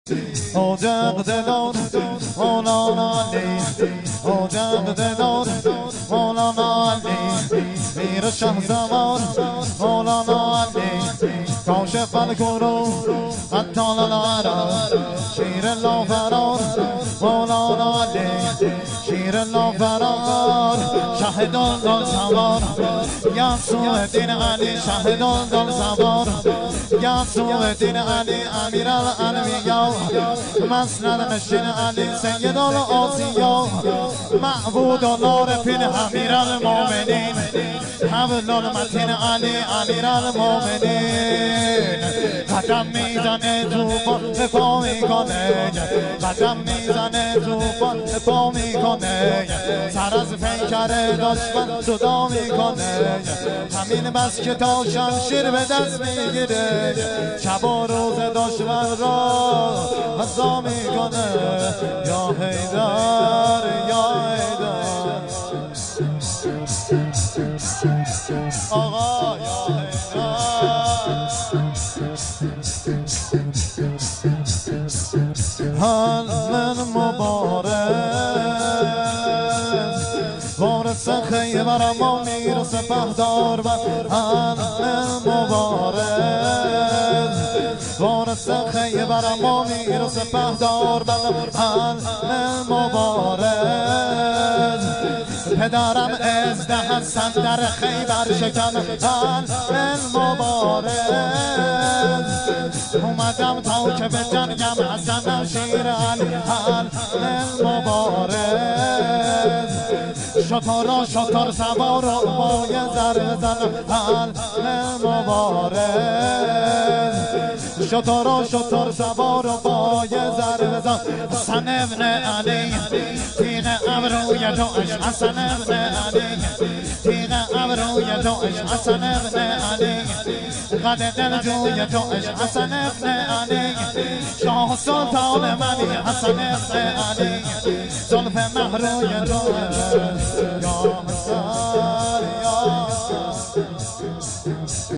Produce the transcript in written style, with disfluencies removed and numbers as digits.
اجاق دلار مولانا علی اجاق دلار مولانا علی میر شه زمان مولانا علی کاشف الکروب قتال العرب شیر لا فرار مولانا علی شیر لا فرار شهدان دل سوار یاسو الدین علی شهدان دل سوار یاسو الدین علی امیر الانبیا مسند نشین علی سید الاسیا معبود و نارفین امیر المومنین حبل المتین علی امیر المومنین قدم میزنه توفان دفاع میکنه قدم میزنه توفان دفاع میکنه سر از پیکر دشمن صدا میکنه همین بس که تا شمشیر به دست میگیره شب و روز دشمن را غذا میکنه یا حیدر یا حیدر آقا یا حیدر حل مبارز وارث خیبر ما میر سپهدار و حل مبارز وارث خیبر ما میر سپهدار و حل مبارز پدرم ازده حسن در خیبر شکن حل مبارز اومدم تا که به جنگم حسن شیر علی حل مبارز شطار شطار سوار و بای زر بزن حل مبارز شطار شطار سوار و بای زر بزن حسن ابن علی تیغ ابروی داعش حسن ابن علی تیغ ابروی داعش حسن ابن علی قد دل جوی داعش حسن ابن علی شاه سلطان منی حسن ابن علی زلف مهروی داعش یا حسن یا